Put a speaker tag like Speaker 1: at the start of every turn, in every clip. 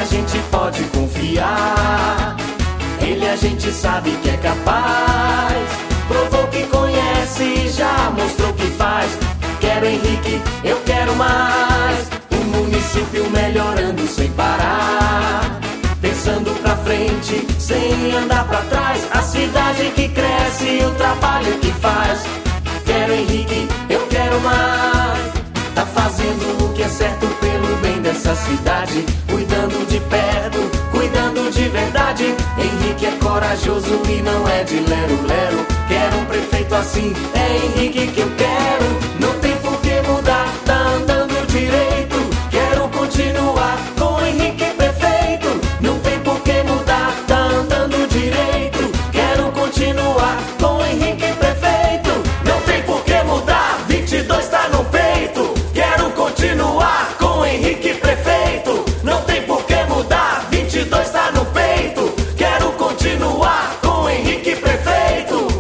Speaker 1: gente pode confiar. Ele a gente sabe que é capaz. Provou que conhece e já mostrou que faz. Quero Henrique, eu quero mais. O município melhorando sem parar, pensando pra frente, sem andar pra trás. A cidade que cresce e o trabalho que faz. Quero Henrique, eu quero mais. Tá fazendo o que é certo pelo bem dessa cidade, cuidando de perto, cuidando de verdade. Henrique é corajoso e não é de lero-lero. Quero um prefeito assim, é Henrique que eu quero. Não tem por que mudar, tá andando direito. Quero continuar com Henrique prefeito. Não tem por que mudar, tá andando direito. Quero continuar com Henrique prefeito. Não tem por que mudar, 22 tá no peito. Quero continuar com Henrique prefeito. Não tem por que mudar, 22 tá no peito. Quero continuar com Henrique prefeito.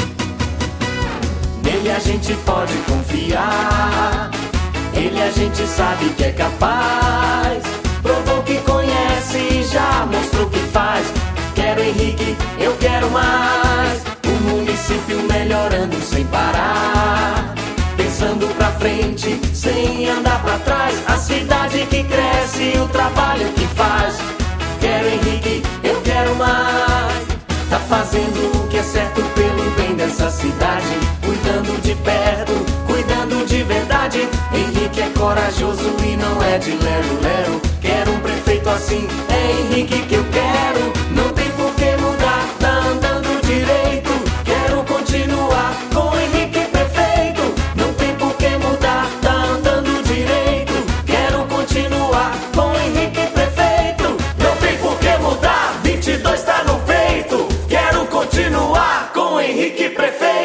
Speaker 1: Nele a gente pode confiar. Ele a gente sabe que é capaz. Provou que conhece e já mostrou que faz. Quero Henrique, eu quero mais. O município melhorando sem parar, pensando pra frente, sem andar pra trás. A cidade que cresce e o trabalho que faz. Quero Henrique, eu quero mais. Tá fazendo o que é certo pelo bem dessa cidade, cuidando de perto, cuidando de verdade. Henrique é corajoso e não é de lero-lero. Quero um prefeito assim, é Henrique que eu quero. Não tem por que mudar, tá andando direito. Quero continuar com Henrique prefeito. Não tem por que mudar, tá andando direito. Quero continuar com Henrique prefeito. Não tem por que mudar, 22 tá no peito. Quero continuar com Henrique prefeito.